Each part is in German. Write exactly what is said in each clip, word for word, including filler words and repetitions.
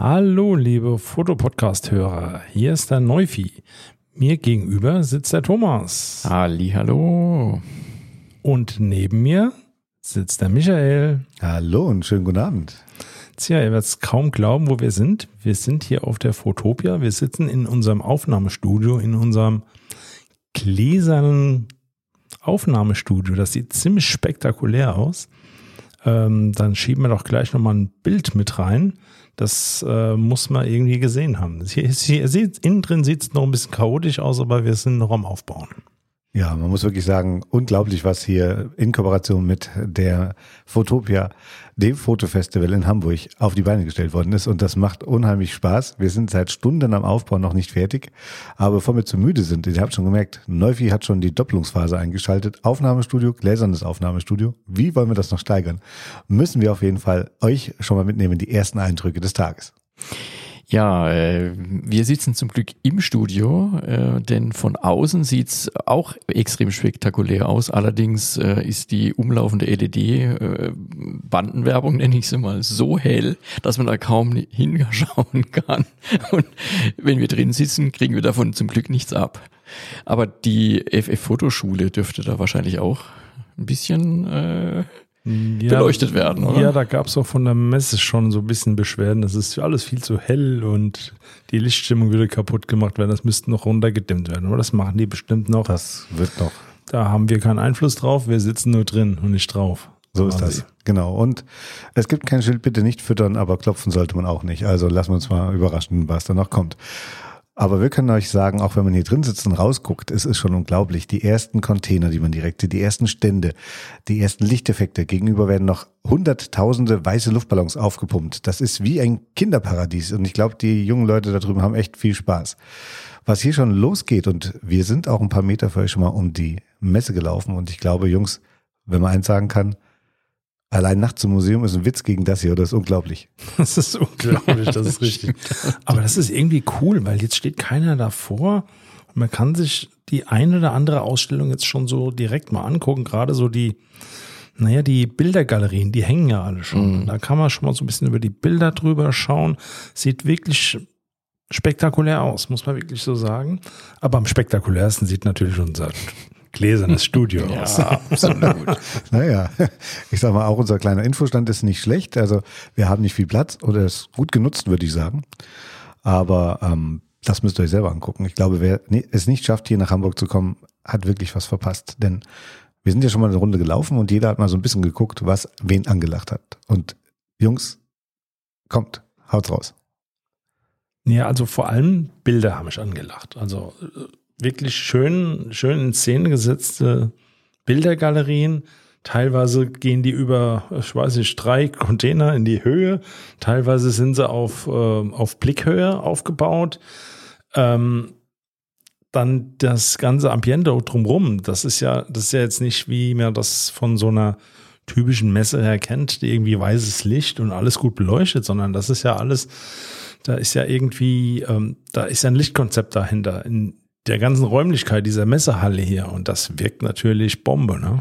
Hallo, liebe Fotopodcast-Hörer, hier ist der Neufi. Mir gegenüber sitzt der Thomas. Hallihallo. Und neben mir sitzt der Michael. Hallo und schönen guten Abend. Tja, ihr werdet es kaum glauben, wo wir sind. Wir sind hier auf der Fotopia. Wir sitzen in unserem Aufnahmestudio, in unserem gläsernen Aufnahmestudio. Das sieht ziemlich spektakulär aus. Ähm, dann schieben wir doch gleich nochmal ein Bild mit rein. Das äh, muss man irgendwie gesehen haben. Hier, hier sieht, innen drin sieht es noch ein bisschen chaotisch aus, aber wir sind noch am Aufbauen. Ja, man muss wirklich sagen, unglaublich, was hier in Kooperation mit der Fotopia, dem Fotofestival in Hamburg, auf die Beine gestellt worden ist. Und das macht unheimlich Spaß. Wir sind seit Stunden am Aufbau noch nicht fertig. Aber bevor wir zu müde sind, ihr habt schon gemerkt, Neufi hat schon die Doppelungsphase eingeschaltet. Aufnahmestudio, gläsernes Aufnahmestudio. Wie wollen wir das noch steigern? Müssen wir auf jeden Fall euch schon mal mitnehmen, die ersten Eindrücke des Tages. Ja, äh, wir sitzen zum Glück im Studio, äh, denn von außen sieht's auch extrem spektakulär aus. Allerdings äh, ist die umlaufende L E D-Bandenwerbung, äh, nenne ich sie mal, so hell, dass man da kaum hinschauen kann. Und wenn wir drin sitzen, kriegen wir davon zum Glück nichts ab. Aber die F F-Fotoschule dürfte da wahrscheinlich auch ein bisschen... Äh, Ja, beleuchtet werden, oder? Ja, da gab es auch von der Messe schon so ein bisschen Beschwerden. Das ist alles viel zu hell und die Lichtstimmung würde kaputt gemacht werden. Das müsste noch runtergedimmt werden. Aber das machen die bestimmt noch. Das wird noch. Da haben wir keinen Einfluss drauf. Wir sitzen nur drin und nicht drauf. So ist das. Genau. Und es gibt kein Schild, bitte nicht füttern, aber klopfen sollte man auch nicht. Also lassen wir uns mal überraschen, was da noch kommt. Aber wir können euch sagen, auch wenn man hier drin sitzt und rausguckt, es ist schon unglaublich. Die ersten Container, die man direkt sieht, die ersten Stände, die ersten Lichteffekte. Gegenüber werden noch hunderttausende weiße Luftballons aufgepumpt. Das ist wie ein Kinderparadies. Und ich glaube, die jungen Leute da drüben haben echt viel Spaß. Was hier schon losgeht, und wir sind auch ein paar Meter für euch schon mal um die Messe gelaufen. Und ich glaube, Jungs, wenn man eins sagen kann, allein nachts im Museum ist ein Witz gegen das hier, oder? Das ist unglaublich. Das ist unglaublich, das ist richtig. Aber das ist irgendwie cool, weil jetzt steht keiner davor und man kann sich die eine oder andere Ausstellung jetzt schon so direkt mal angucken. Gerade so die, naja, die Bildergalerien, die hängen ja alle schon. Mhm. Da kann man schon mal so ein bisschen über die Bilder drüber schauen. Sieht wirklich spektakulär aus, muss man wirklich so sagen. Aber am spektakulärsten sieht natürlich unser gläsernes Studio aus. Ja, absolut. Naja, ich sag mal, auch unser kleiner Infostand ist nicht schlecht. Also wir haben nicht viel Platz oder ist gut genutzt, würde ich sagen. Aber ähm, das müsst ihr euch selber angucken. Ich glaube, wer es nicht schafft, hier nach Hamburg zu kommen, hat wirklich was verpasst. Denn wir sind ja schon mal eine Runde gelaufen und jeder hat mal so ein bisschen geguckt, was wen angelacht hat. Und Jungs, kommt, haut's raus. Ja, also vor allem Bilder haben mich angelacht. Also wirklich schön, schön in Szene gesetzte Bildergalerien. Teilweise gehen die über, ich weiß nicht, drei Container in die Höhe. Teilweise sind sie auf, äh, auf Blickhöhe aufgebaut. Ähm, dann das ganze Ambiente drumherum. Das ist ja, das ist ja jetzt nicht, wie man das von so einer typischen Messe her kennt, die irgendwie weißes Licht und alles gut beleuchtet, sondern das ist ja alles, da ist ja irgendwie, ähm, da ist ja ein Lichtkonzept dahinter. In der ganzen Räumlichkeit dieser Messehalle hier, und das wirkt natürlich Bombe, ne?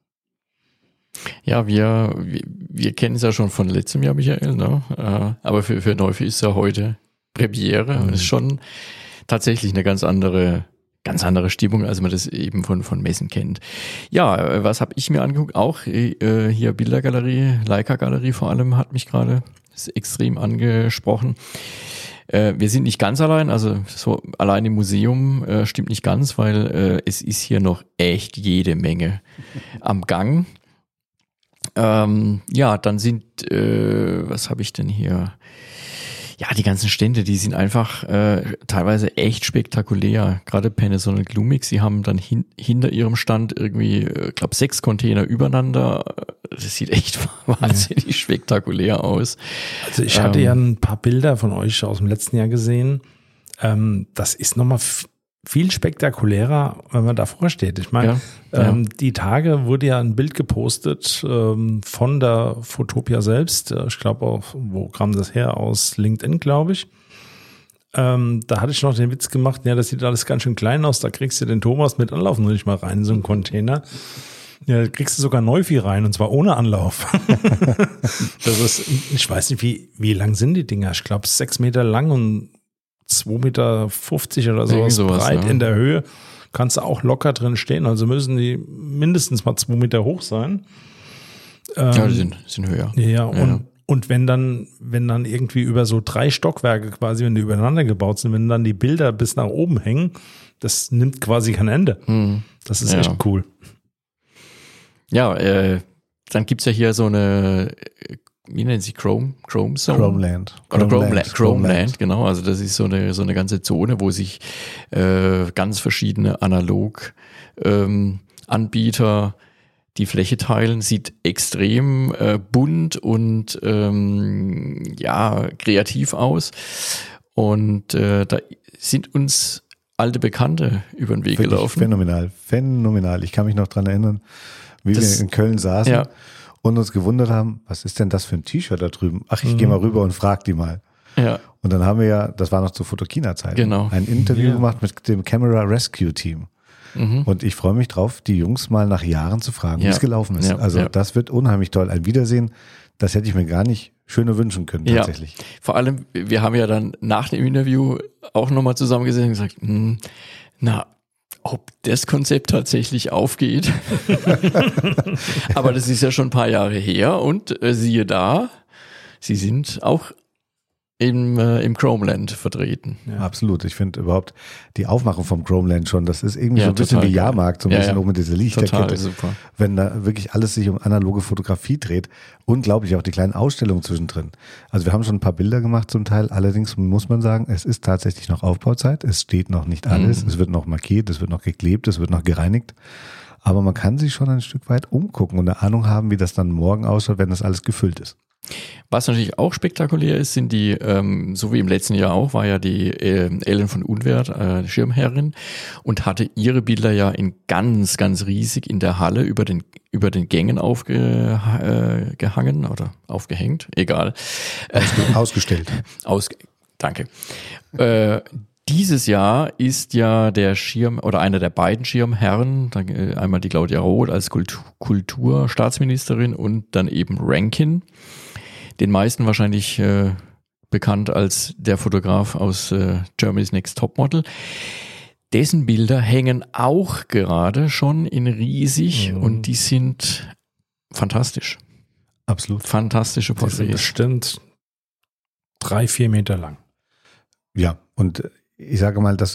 Ja, wir, wir, wir kennen es ja schon von letztem Jahr, Michael, ne? Äh, aber für, für Neufi ist ja heute Premiere mhm. und ist schon tatsächlich eine ganz andere, ganz andere Stimmung, als man das eben von, von Messen kennt. Ja, was habe ich mir angeguckt? Auch äh, hier Bildergalerie, Leica-Galerie vor allem hat mich gerade extrem angesprochen. Wir sind nicht ganz allein, also so allein im Museum äh, stimmt nicht ganz, weil äh, es ist hier noch echt jede Menge am Gang. Ähm, ja, dann sind, äh, was habe ich denn hier? Ja, die ganzen Stände, die sind einfach äh, teilweise echt spektakulär. Gerade Panasonic Lumix, die haben dann hin, hinter ihrem Stand irgendwie, ich äh, glaube, sechs Container übereinander. Das sieht echt wahnsinnig ja. spektakulär aus. Also ich hatte ähm, ja ein paar Bilder von euch aus dem letzten Jahr gesehen. Ähm, das ist nochmal f- viel spektakulärer, wenn man davor steht. Ich meine, ja, ähm, ja. die Tage wurde ja ein Bild gepostet ähm, von der Fotopia selbst. Ich glaube auch, wo kam das her? Aus LinkedIn, glaube ich. Ähm, da hatte ich noch den Witz gemacht, ja, das sieht alles ganz schön klein aus, da kriegst du den Thomas mit Anlauf noch nicht mal rein in so einen Container. Ja, kriegst du sogar Neuvieh rein und zwar ohne Anlauf. Das ist, ich weiß nicht, wie, wie lang sind die Dinger? Ich glaube, sechs Meter lang und zwei Meter fünfzig oder sowas, sowas breit ja. in der Höhe. Kannst du auch locker drin stehen. Also müssen die mindestens mal zwei Meter hoch sein. Ähm, ja, die sind, sind höher. Ja, ja. und, und wenn dann, wenn dann irgendwie über so drei Stockwerke quasi, wenn die übereinander gebaut sind, wenn dann die Bilder bis nach oben hängen, das nimmt quasi kein Ende. Mhm. Das ist ja. echt cool. Ja, äh, dann gibt's ja hier so eine, wie nennen sie, Chrome, Chrome Zone? Chromeland. Oder Chromeland, Chromeland, Chromeland, genau. Also das ist so eine, so eine ganze Zone, wo sich äh, ganz verschiedene analog ähm, Anbieter die Fläche teilen. Sieht extrem äh, bunt und ähm, ja, kreativ aus. Und äh, da sind uns alte Bekannte über den Weg Wirklich gelaufen. Phänomenal, phänomenal. Ich kann mich noch dran erinnern, wie Das- wir in Köln saßen Ja. und uns gewundert haben, was ist denn das für ein T-Shirt da drüben? Ach, ich gehe mal rüber und frag die mal. Ja, Und dann haben wir ja, das war noch zu Fotokina-Zeiten, Genau. ein Interview Ja. gemacht mit dem Camera Rescue Team. mhm. Und ich freue mich drauf, die Jungs mal nach Jahren zu fragen, wie Ja. es gelaufen ist. Ja, Also ja. das wird unheimlich toll. Ein Wiedersehen, das hätte ich mir gar nicht schöner wünschen können, Ja. tatsächlich. Vor allem, wir haben ja dann nach dem Interview auch nochmal zusammengesessen und gesagt, hm, na, ob das Konzept tatsächlich aufgeht. Aber das ist ja schon ein paar Jahre her und äh, siehe da, sie sind auch im, äh, im Chromeland vertreten. Ja. Absolut. Ich finde überhaupt die Aufmachung vom Chromeland schon, das ist irgendwie Ja, so ein bisschen total wie geil. Jahrmarkt, so ein Ja, bisschen ja. auch mit dieser Lichterkette. Total super. Wenn da wirklich alles sich um analoge Fotografie dreht. Unglaublich, auch die kleinen Ausstellungen zwischendrin. Also wir haben schon ein paar Bilder gemacht zum Teil. Allerdings muss man sagen, es ist tatsächlich noch Aufbauzeit. Es steht noch nicht alles. Mhm. Es wird noch markiert, es wird noch geklebt, es wird noch gereinigt. Aber man kann sich schon ein Stück weit umgucken und eine Ahnung haben, wie das dann morgen ausschaut, wenn das alles gefüllt ist. Was natürlich auch spektakulär ist, sind die, ähm, so wie im letzten Jahr auch, war ja die äh, Ellen von Unwert, äh, Schirmherrin, und hatte ihre Bilder ja in ganz, ganz riesig in der Halle über den über den Gängen aufgehangen äh, oder aufgehängt, egal. Ausge- Ausgestellt. Aus, danke. Äh, dieses Jahr ist ja der Schirm oder einer der beiden Schirmherren, dann, äh, einmal die Claudia Roth als Kultur, Kulturstaatsministerin und dann eben Rankin, den meisten wahrscheinlich äh, bekannt als der Fotograf aus äh, Germany's Next Topmodel. Dessen Bilder hängen auch gerade schon in riesig Mhm. und die sind fantastisch. Absolut. Fantastische Die sind Porträts. bestimmt drei, vier Meter lang. Ja, und ich sage mal, das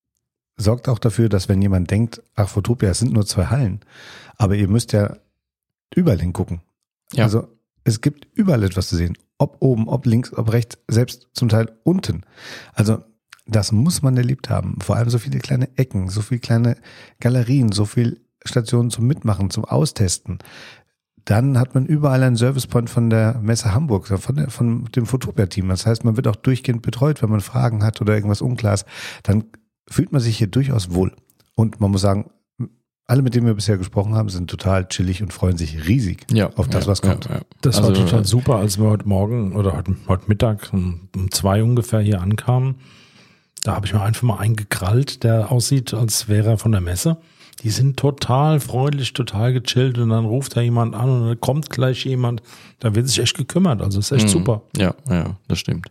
sorgt auch dafür, dass wenn jemand denkt, ach, Fotopia, es sind nur zwei Hallen, aber ihr müsst ja überall hingucken. Ja. Also es gibt überall etwas zu sehen. Ob oben, ob links, ob rechts, selbst zum Teil unten. Also das muss man erlebt haben. Vor allem so viele kleine Ecken, so viele kleine Galerien, so viele Stationen zum Mitmachen, zum Austesten. Dann hat man überall einen Servicepoint von der Messe Hamburg, von, der, von dem Fotopia-Team. Das heißt, man wird auch durchgehend betreut, wenn man Fragen hat oder irgendwas unklar ist. Dann fühlt man sich hier durchaus wohl. Und man muss sagen, alle, mit denen wir bisher gesprochen haben, sind total chillig und freuen sich riesig Ja, auf das, ja, was kommt. Ja, ja. Das Also, war total äh, super, als wir heute Morgen oder heute, heute Mittag um, um zwei ungefähr hier ankamen. Da habe ich mir einfach mal einen gekrallt, der aussieht, als wäre er von der Messe. Die sind total freundlich, total gechillt und dann ruft da jemand an und dann kommt gleich jemand. Da wird sich echt gekümmert. Also ist echt Mhm. super. Ja, ja, das stimmt.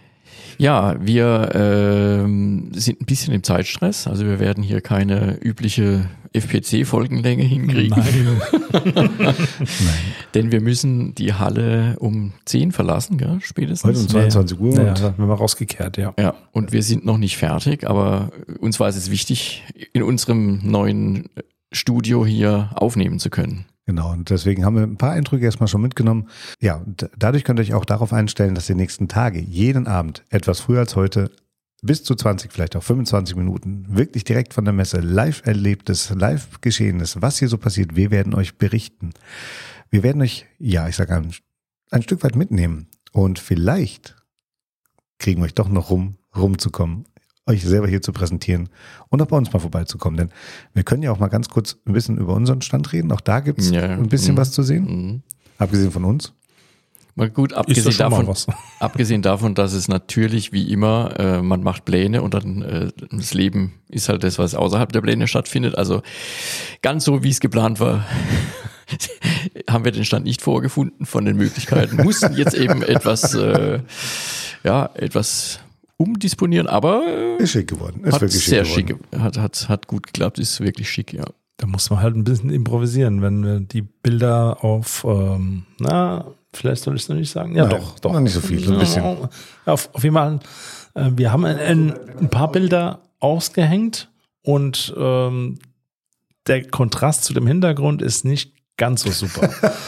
Ja, wir ähm, sind ein bisschen im Zeitstress. Also wir werden hier keine übliche F P C-Folgenlänge hinkriegen. Nein. Denn wir müssen die Halle um zehn verlassen, gell, spätestens. Heute um zweiundzwanzig Uhr. Ja, und da haben wir mal rausgekehrt, ja. Ja, und wir sind noch nicht fertig, aber uns war es jetzt wichtig, in unserem neuen Studio hier aufnehmen zu können. Genau, und deswegen haben wir ein paar Eindrücke erstmal schon mitgenommen. Ja, und dadurch könnt ihr euch auch darauf einstellen, dass die nächsten Tage, jeden Abend, etwas früher als heute, bis zu zwanzig, vielleicht auch fünfundzwanzig Minuten, wirklich direkt von der Messe, live erlebtes, live geschehenes, was hier so passiert. Wir werden euch berichten. Wir werden euch, ja, ich sage ein, ein Stück weit mitnehmen und vielleicht kriegen wir euch doch noch rum, rumzukommen, euch selber hier zu präsentieren und auch bei uns mal vorbeizukommen. Denn wir können ja auch mal ganz kurz ein bisschen über unseren Stand reden. Auch da gibt es Ja, ein bisschen mhm. was zu sehen, Mhm. abgesehen von uns. Mal gut, abgesehen davon, abgesehen davon, dass es natürlich wie immer, äh, man macht Pläne und dann äh, das Leben ist halt das, was außerhalb der Pläne stattfindet. Also ganz so, wie es geplant war, haben wir den Stand nicht vorgefunden von den Möglichkeiten. Mussten jetzt eben etwas, äh, ja, etwas umdisponieren, aber äh, ist schick geworden. Ist hat wirklich sehr schick, schick, hat, hat, hat gut geklappt, ist wirklich schick, ja. Da muss man halt ein bisschen improvisieren, wenn wir die Bilder auf, ähm, na, vielleicht soll ich es noch nicht sagen. Ja, Nein, doch, doch. noch nicht so viel, so ein bisschen. Ja, auf, auf jeden Fall, äh, wir haben ein, ein paar Bilder ausgehängt und ähm, der Kontrast zu dem Hintergrund ist nicht ganz so super.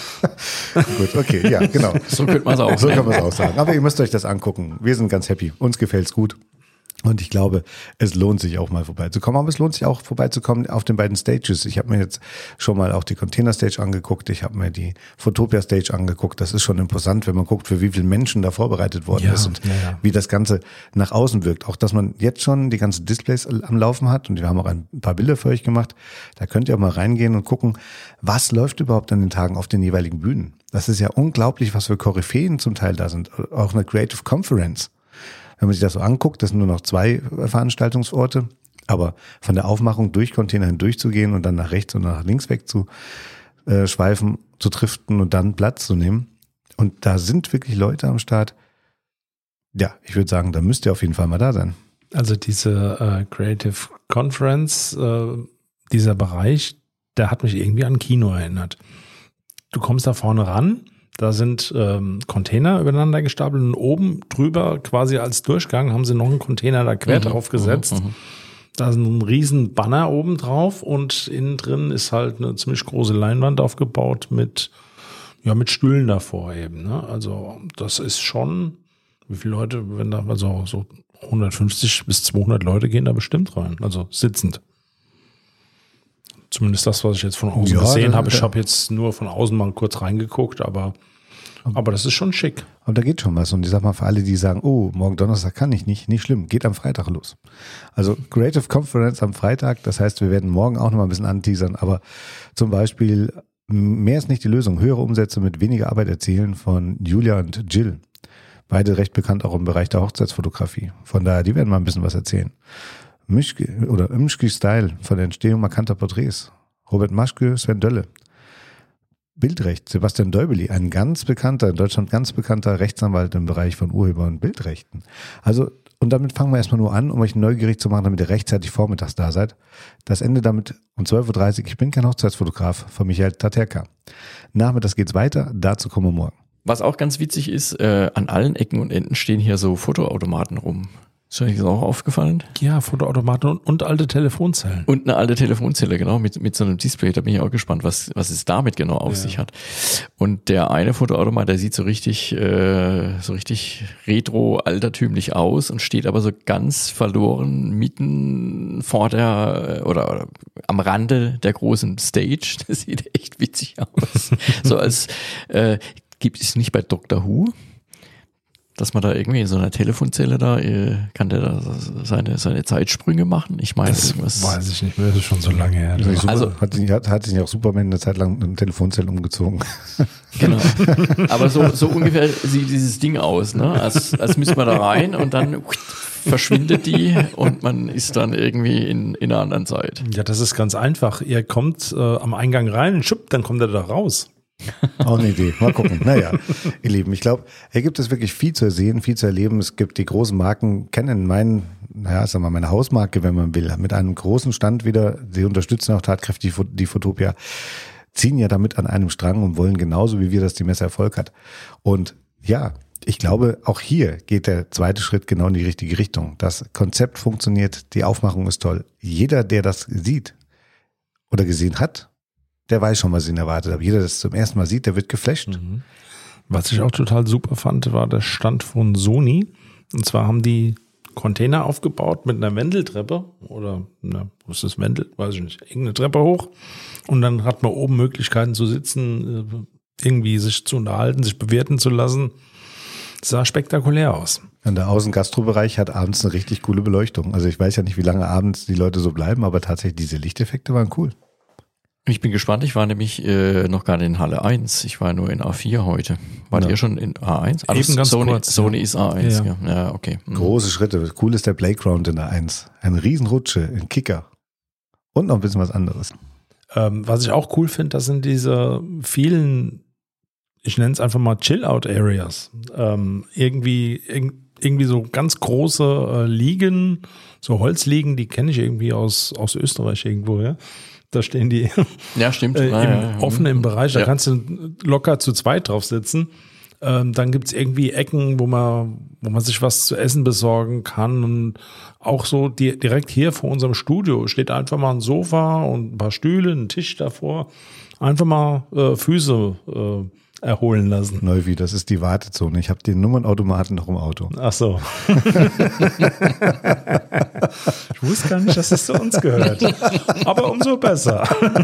Gut, okay, ja, genau. So könnte man es auch So sagen. kann man es auch sagen. Aber ihr müsst euch das angucken. Wir sind ganz happy. Uns gefällt's gut. Und ich glaube, es lohnt sich auch mal vorbeizukommen. Aber es lohnt sich auch vorbeizukommen auf den beiden Stages. Ich habe mir jetzt schon mal auch die Container Stage angeguckt. Ich habe mir die Photopia Stage angeguckt. Das ist schon imposant, wenn man guckt, für wie viele Menschen da vorbereitet worden Ja, ist und ja, ja. wie das Ganze nach außen wirkt. Auch, dass man jetzt schon die ganzen Displays am Laufen hat. Und wir haben auch ein paar Bilder für euch gemacht. Da könnt ihr auch mal reingehen und gucken, was läuft überhaupt an den Tagen auf den jeweiligen Bühnen. Das ist ja unglaublich, was für Koryphäen zum Teil da sind. Auch eine Creative Conference. Wenn man sich das so anguckt, das sind nur noch zwei Veranstaltungsorte, aber von der Aufmachung durch Container hindurch zu gehen und dann nach rechts und nach links weg zu äh, schweifen, zu driften und dann Platz zu nehmen. Und da sind wirklich Leute am Start. Ja, ich würde sagen, da müsst ihr auf jeden Fall mal da sein. Also diese äh, Creative Conference, äh, dieser Bereich, der hat mich irgendwie an Kino erinnert. Du kommst da vorne ran, da sind ähm, Container übereinander gestapelt und oben drüber quasi als Durchgang haben sie noch einen Container da quer Mhm, drauf gesetzt. mhm, mhm. Da ist ein riesen Banner oben drauf und innen drin ist halt eine ziemlich große Leinwand aufgebaut mit, ja, mit Stühlen davor eben. Ne? Also das ist schon, wie viele Leute, wenn da, also so hundertfünfzig bis zweihundert Leute gehen da bestimmt rein, also sitzend. Zumindest das, was ich jetzt von außen Ja, gesehen da- habe. Ich da- habe jetzt nur von außen mal kurz reingeguckt, aber, aber das ist schon schick. Aber da geht schon was. Und ich sag mal, für alle, die sagen, oh, morgen Donnerstag kann ich nicht, nicht schlimm, geht am Freitag los. Also Creative Conference am Freitag, das heißt, wir werden morgen auch noch mal ein bisschen anteasern, aber zum Beispiel, mehr ist nicht die Lösung, höhere Umsätze mit weniger Arbeit erzielen von Julia und Jill. Beide recht bekannt auch im Bereich der Hochzeitsfotografie. Von daher, die werden mal ein bisschen was erzählen. Mischke oder Imschki Style von der Entstehung markanter Porträts. Robert Maschke, Sven Dölle. Bildrecht, Sebastian Däubeli, ein ganz bekannter, in Deutschland ganz bekannter Rechtsanwalt im Bereich von Urheber- und Bildrechten. Also, und damit fangen wir erstmal nur an, um euch neugierig zu machen, damit ihr rechtzeitig vormittags da seid. Das Ende damit um zwölf Uhr dreißig. Ich bin kein Hochzeitsfotograf von Michael Taterka. Nachmittags geht's weiter, dazu kommen wir morgen. Was auch ganz witzig ist, äh, an allen Ecken und Enden stehen hier so Fotoautomaten rum. Ist euch das auch aufgefallen? Ja, Fotoautomaten und, und alte Telefonzellen. Und eine alte Telefonzelle, genau, mit, mit so einem Display. Da bin ich auch gespannt, was, was es damit genau auf Ja. sich hat. Und der eine Fotoautomat, der sieht so richtig, äh, so richtig retro, altertümlich aus und steht aber so ganz verloren mitten vor der, oder, oder am Rande der großen Stage. Das sieht echt witzig aus. So als, äh, gibt es nicht bei Doctor Who? Dass man da irgendwie in so einer Telefonzelle da, äh, kann der da seine, seine Zeitsprünge machen? Ich meine, Das irgendwas. weiß ich nicht mehr, das ist schon so lange her. Also, super, Also- hat, sich- hat, hat sich auch Superman eine Zeit lang eine Telefonzelle umgezogen. Genau. Aber so, so ungefähr sieht dieses Ding aus, ne? Als, als müsste man da rein und dann verschwindet die und man ist dann irgendwie in, in einer anderen Zeit. Ja, das ist ganz einfach. Ihr kommt äh, am Eingang rein, schupp, dann kommt er da raus. Auch eine Idee. Mal gucken. Naja, ihr Lieben, ich glaube, hier gibt es wirklich viel zu sehen, viel zu erleben. Es gibt die großen Marken, kennen meinen, naja, sagen wir mal, meine Hausmarke, wenn man will, mit einem großen Stand wieder. Sie unterstützen auch tatkräftig die Photopia, ziehen ja damit an einem Strang und wollen genauso wie wir, dass die Messe Erfolg hat. Und ja, ich glaube, auch hier geht der zweite Schritt genau in die richtige Richtung. Das Konzept funktioniert, die Aufmachung ist toll. Jeder, der das sieht oder gesehen hat, der weiß schon, was ihn erwartet. Aber jeder, der das zum ersten Mal sieht, der wird geflasht. Mhm. Was ich auch total super fand, war der Stand von Sony. Und zwar haben die Container aufgebaut mit einer Wendeltreppe oder, na, was ist das Wendel? Weiß ich nicht. Irgendeine Treppe hoch. Und dann hat man oben Möglichkeiten zu sitzen, irgendwie sich zu unterhalten, sich bewerten zu lassen. Das sah spektakulär aus. Und der Außengastrobereich hat abends eine richtig coole Beleuchtung. Also ich weiß ja nicht, wie lange abends die Leute so bleiben, aber tatsächlich diese Lichteffekte waren cool. Ich bin gespannt, ich war nämlich äh, noch gar nicht in Halle eins, ich war nur in A vier heute. Wart Ja. ihr schon in A eins? Ah, Eben das ganz Sony, kurz, Sony ja. ist A eins, Ja. ja, ja okay. Mhm. Große Schritte. Cool ist der Playground in der eins. Eine Riesenrutsche, ein Kicker. Und noch ein bisschen was anderes. Ähm, was ich auch cool finde, das sind diese vielen, ich nenne es einfach mal Chill-Out-Areas. Ähm, irgendwie, irg- irgendwie so ganz große äh, Liegen, so Holzliegen, die kenne ich irgendwie aus, aus Österreich irgendwo, ja. Da stehen die Ja, stimmt. äh, Ah, im ja, ja. offenen Bereich, da Ja. kannst du locker zu zweit drauf sitzen. Ähm, dann gibt's irgendwie Ecken, wo man, wo man sich was zu essen besorgen kann. Und auch so di- direkt hier vor unserem Studio steht einfach mal ein Sofa und ein paar Stühle, ein Tisch davor. Einfach mal äh, Füße äh, erholen lassen. Neuwi, das ist die Wartezone. Ich habe den Nummernautomaten noch im Auto. Ach so. Ich wusste gar nicht, dass es zu uns gehört. Aber umso besser.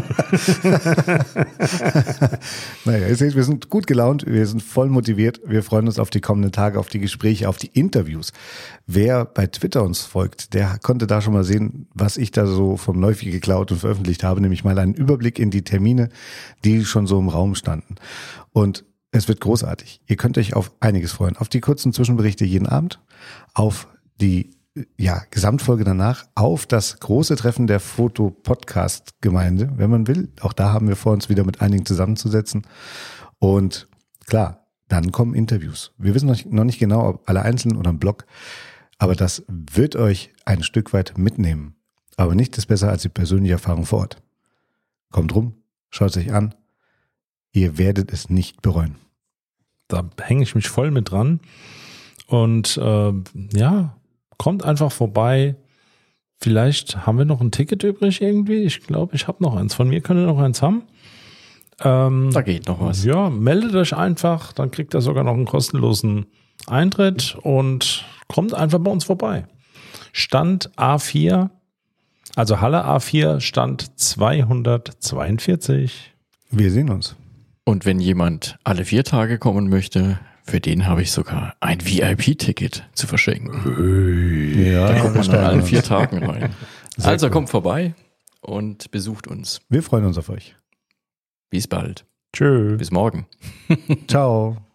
Naja, ihr seht, wir sind gut gelaunt, wir sind voll motiviert. Wir freuen uns auf die kommenden Tage, auf die Gespräche, auf die Interviews. Wer bei Twitter uns folgt, der konnte da schon mal sehen, was ich da so vom Neufi geklaut und veröffentlicht habe, nämlich mal einen Überblick in die Termine, die schon so im Raum standen. Und es wird großartig. Ihr könnt euch auf einiges freuen. Auf die kurzen Zwischenberichte jeden Abend, auf die ja, Gesamtfolge danach, auf das große Treffen der Foto-Podcast-Gemeinde, wenn man will. Auch da haben wir vor, uns wieder mit einigen zusammenzusetzen. Und klar, dann kommen Interviews. Wir wissen noch nicht, noch nicht genau, ob alle einzeln oder im Blog, aber das wird euch ein Stück weit mitnehmen. Aber nichts ist besser als die persönliche Erfahrung vor Ort. Kommt rum, schaut es euch an. Ihr werdet es nicht bereuen. Da hänge ich mich voll mit dran. Und äh, ja, kommt einfach vorbei. Vielleicht haben wir noch ein Ticket übrig irgendwie. Ich glaube, ich habe noch eins. Von mir könnt ihr noch eins haben. Ähm, Da geht noch was. Ja, meldet euch einfach. Dann kriegt ihr sogar noch einen kostenlosen Eintritt und kommt einfach bei uns vorbei. Stand A vier, also Halle A vier, Stand zweihundertzweiundvierzig. Wir sehen uns. Und wenn jemand alle vier Tage kommen möchte, für den habe ich sogar ein V I P-Ticket zu verschenken. Ja, Da kommt man an steigern allen uns. vier Tagen rein. Sehr Also cool. kommt vorbei und besucht uns. Wir freuen uns auf euch. Bis bald. Tschö. Bis morgen. Ciao.